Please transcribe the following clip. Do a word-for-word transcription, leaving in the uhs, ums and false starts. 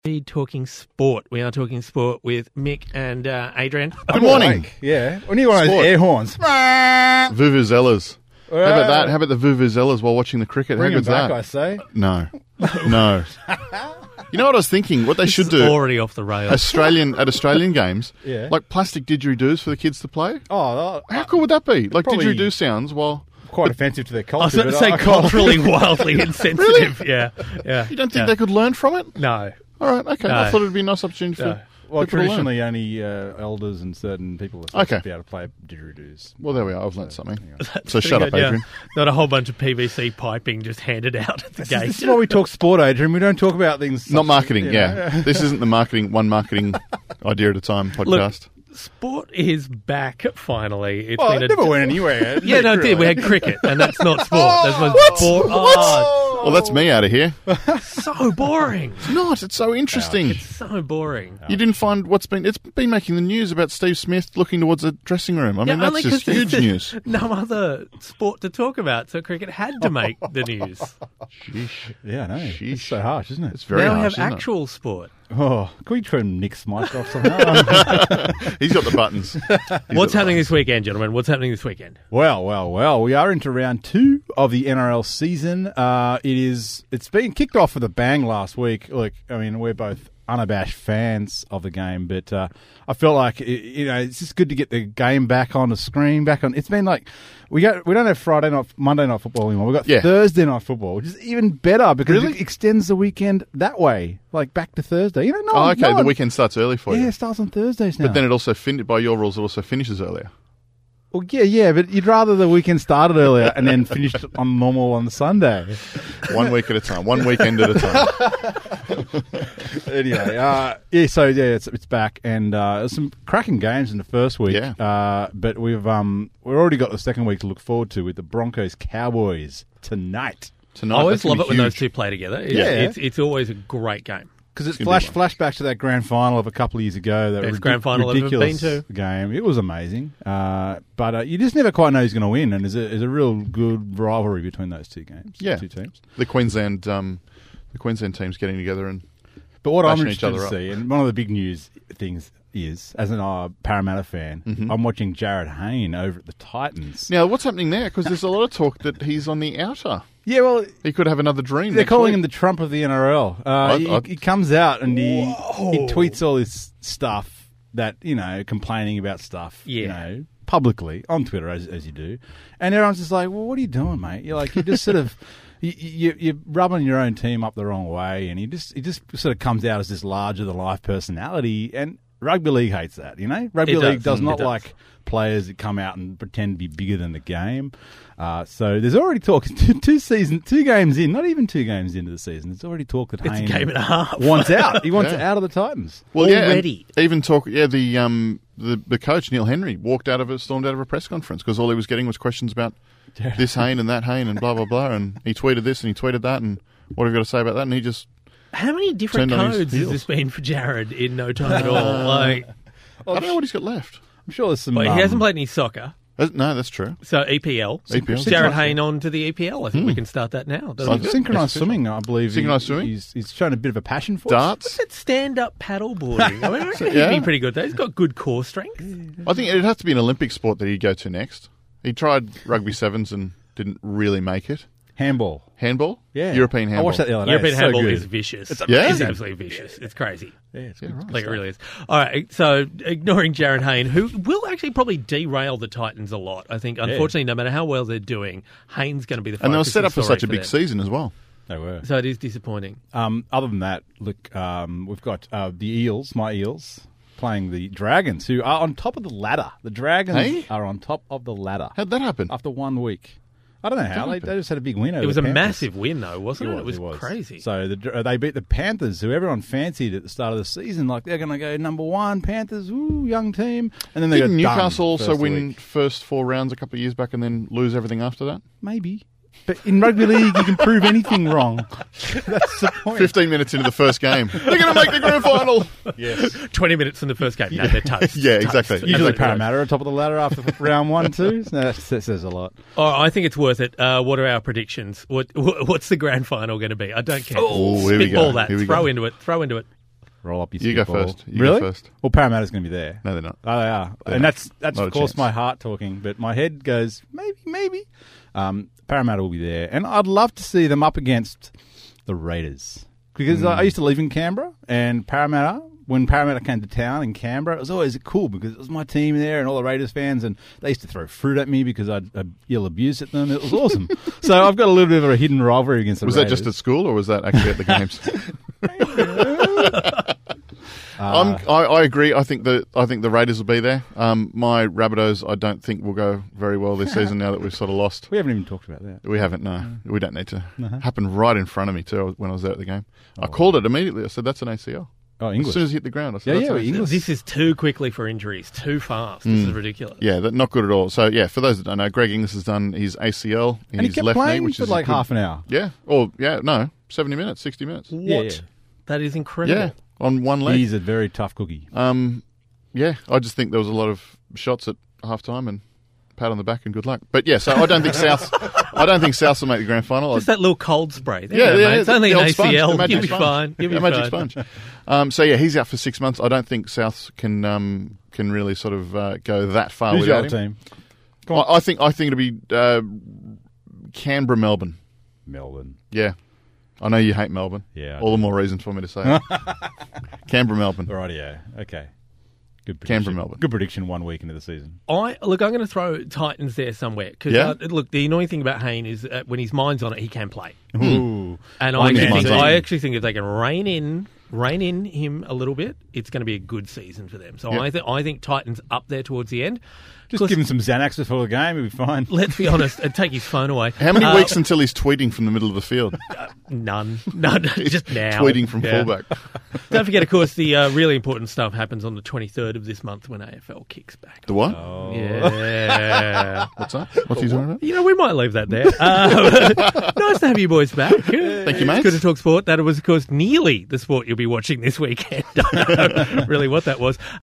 We talking sport. We are talking sport with Mick and uh, Adrian. Good morning. Yeah. When you want those Sport. air horns. Vuvuzelas. How about that? How about the vuvuzelas while watching the cricket? Bring How them good's back, that? I say. No. No. You know what I was thinking? What they should This is do already off the rails. Australian at Australian games, Yeah. like plastic didgeridoos for the kids to play. Oh, How cool would that be? Like Probably- didgeridoo sounds while... quite offensive to their I was culture. going to but say I can't- culturally wildly insensitive. Yeah, yeah. You don't think yeah. they could learn from it? No. All right, okay. No. I thought it would be a nice opportunity for No. Well, people to learn. traditionally, only uh, elders and certain people are supposed Okay. to be able to play didgeridoos. Well, there we are. I've learnt something. That's So pretty shut up, good, yeah. Adrian. Not a whole bunch of P V C piping just handed out at the This, gate. this is why we talk sport, Adrian. We don't talk about things. Not such- marketing, you yeah. know. This isn't the marketing, one marketing idea at a time podcast. Sport is back finally. It's Well, been it a never went anywhere. Yeah, no, it did. We had cricket, and that's not sport. That's what sport. Oh, Well, that's me out of here. it's so boring. It's not. It's so interesting. It's so boring. You didn't find what's been... It's been making the news about Steve Smith looking towards a dressing room. I mean, Yeah, only that's just 'cause huge there's news. No other sport to talk about, so cricket had to make the news. Sheesh. Yeah, I know. Sheesh. It's so harsh, isn't it? It's very now we harsh, have isn't actual sport. Oh, can we try and Nick's mic off somehow? it? He's got the buttons. He's got What's the happening buttons. this weekend, gentlemen? What's happening this weekend? Well, well, well. We are into round two of the N R L season. Uh, it is. It's been kicked off with a bang last week. Look, I mean, we're both unabashed fans of the game, but uh, I felt like it, you know it's just good to get the game back on the screen. Back on. It's been like we got we don't have Friday night, Monday night football anymore. We have got Yeah. Thursday night football, which is even better because Really? it extends the weekend that way, like back to Thursday. You know, no, Oh, one- okay. no the one- weekend starts early for Yeah, you. it starts on Thursdays now. But then it also, fin- by your rules, it also finishes earlier. Well, yeah, yeah, but you'd rather the weekend started earlier and then finished on normal on the Sunday. One week at a time. One weekend at a time. Anyway, uh, yeah, so yeah, it's it's back, and uh, there's some cracking games in the first week. Yeah. Uh, but we've um we've already got the second week to look forward to with the Broncos Cowboys tonight. Tonight, I always that's gonna love it be when those huge. two play together. It's, Yeah. it's, it's always a great game. Because it's It's flash gonna be flashbacks to that grand final of a couple of years ago. That Best ridic- grand final I've ever ridiculous been to. game. It was amazing, uh, but uh, you just never quite know who's going to win, and there's a, there's a real good rivalry between those two games. Yeah. two teams. The Queensland, um, the Queensland team's getting together and But what I'm bashing each interested other to up. see, and one of the big news things is, as an uh, Parramatta fan, Mm-hmm. I'm watching Jared Hayne over at the Titans. now what's happening there? Because there's a lot of talk that he's on the outer. Yeah, well, He could have another dream. they're next calling week. him the Trump of the N R L. Uh, I- he, I- he comes out and he he tweets all this stuff that, you know, complaining about stuff, you Yeah. know, publicly on Twitter, as, as you do. And everyone's just like, well, what are you doing, mate? You're like, you just sort of... You, you, you're rubbing your own team up the wrong way, and he just he just sort of comes out as this larger than life personality. And rugby league hates that, you know. Rugby It league does. does It not does. like players that come out and pretend to be bigger than the game. Uh, so there's already talk two, two season, two games in, not even two games into the season. There's already talk that It's a Hayne game and a half. wants out. He wants Yeah. out of the Titans. Well, yeah, and already. even talk. Yeah, the um the, the coach Neil Henry walked out of a stormed out of a press conference because all he was getting was questions about this Hayne and that Hayne and blah blah blah, and he tweeted this and he tweeted that, and what have you got to say about that? And he just How many different Turned on his codes has heels. this been for Jared in no time at all? Like, I don't know what he's got left. I'm sure there's some. well, um, he hasn't played any soccer, Uh, No, that's true. so E P L. E P L. Jared Hayne on to the E P L. I think we can start that now. That'll be Like good. synchronized That's swimming, I believe. he- Synchronised swimming? He's, he's shown a bit of a passion for. Darts. It's stand-up paddle boarding. I mean, I reckon Yeah. he'd be pretty good there. He's got good core strength. I think it'd have to be an Olympic sport that he'd go to next. He tried rugby sevens and didn't really make it. Handball. Handball? Yeah. European handball. I watched that the other day. European It's so handball good. is vicious. It's, Yeah? it's absolutely vicious. It's crazy. Yeah, it's Yeah, good. right. Like, it really is. All right, so ignoring Jared Hayne, who will actually probably derail the Titans a lot, I think. Unfortunately, no matter how well they're doing, Hayne's going to be the focus. And they were set up for story such a big them. season as well. They were. So it is disappointing. Um, other than that, look, um, we've got uh, the Eels, my Eels, playing the Dragons, who are on top of the ladder. The Dragons Hey? are on top of the ladder How'd that happen? after one week. I don't know how. They, they just had a big win over It was the a Panthers. massive win, though, wasn't it? It was, It was. crazy. So the, uh, they beat the Panthers, who everyone fancied at the start of the season. Like, they're going to go number one, Panthers, ooh, young team. And then they Didn't got Newcastle done also first win week. first four rounds a couple of years back and then lose everything after that? Maybe. But in rugby league, you can prove anything wrong. That's the point. fifteen minutes into the first game. They're going to make the grand final. Yes. twenty minutes in the first game. No, they're toast. Yeah, Toast. exactly. Usually Absolutely Parramatta are top of the ladder after round one, two. So that, that says a lot. Oh, I think it's worth it. Uh, what are our predictions? What What's the grand final going to be? I don't care. Oh, here we Spitball go. that. Here we Throw go. into it. Throw into it. roll up your You go spitball. first. You really? go first. Well, Parramatta's going to be there. No, they're not. Oh, they are. They're and not. that's, that's Not of a course, chance. my heart talking, but my head goes, maybe, maybe. Um, Parramatta will be there. And I'd love to see them up against the Raiders. Because Mm. I used to live in Canberra, and Parramatta, when Parramatta came to town in Canberra, it was always cool because it was my team there and all the Raiders fans, and they used to throw fruit at me because I'd, I'd yell abuse at them. It was awesome. So I've got a little bit of a hidden rivalry against the Was Raiders. that just at school or was that actually at the games? I'm, I, I agree. I think the I think the Raiders will be there. Um, my Rabbitohs, I don't think will go very well this season. Now that we've sort of lost, We haven't even talked about that. we haven't. No, we don't need to. Uh-huh. Happened right in front of me too when I was there at the game. I called it immediately. I said that's an A C L. Oh, As English. soon as he hit the ground, I said Yeah, that's yeah, an A C L. English. This is too quickly for injuries, too fast. This is ridiculous. Yeah, that, not good at all. So yeah, for those that don't know, Greg Inglis has done his A C L in and he his kept left playing knee, which for is like good- half an hour. Yeah, or yeah, no, seventy minutes, sixty minutes. What? Yeah, yeah. That is incredible. Yeah, on one leg. He's a very tough cookie. Um, yeah, I just think there was a lot of shots at half time and pat on the back and good luck. But yeah, so I don't think South, I don't think South will make the grand final. Just that little cold spray. There Yeah, you go, yeah, mate. It's the- only the an old A sponge, C L. the magic You'll be sponge. fine. You'll be the magic fine. sponge. Um, so yeah, he's out for six months. I don't think South can um, can really sort of uh, go that far Who's your without other him. team? I, I think I think it'll be uh, Canberra, Melbourne. Melbourne. Yeah, I know you hate Melbourne. Yeah, I all the more reason for me to say it. Canberra, Melbourne. Rightio. Okay. Good prediction. Canberra, Melbourne. Good prediction one week into the season. I look. I'm going to throw Titans there somewhere because Yeah? uh, look. The annoying thing about Hayne is uh, when his mind's on it, he can play. Ooh. And I Like actually, his think, mind's on I it. actually think if they can rein in, rein in him a little bit, it's going to be a good season for them. So Yep. I think I think Titans up there towards the end. Just 'Cause give him some Xanax before the game, he'll be fine. Let's be honest, and take his phone away. How many Uh, weeks until he's tweeting from the middle of the field? None. None. Just now. Tweeting from Yeah. fullback. Don't forget, of course, the uh, really important stuff happens on the twenty-third of this month when A F L kicks back. The what? Oh. Yeah. What's that? What's he talking about? You know, we might leave that there. Uh, nice to have you boys back. Thank you, mates. Good to talk sport. That was, of course, nearly the sport you'll be watching this weekend. I don't know really what that was.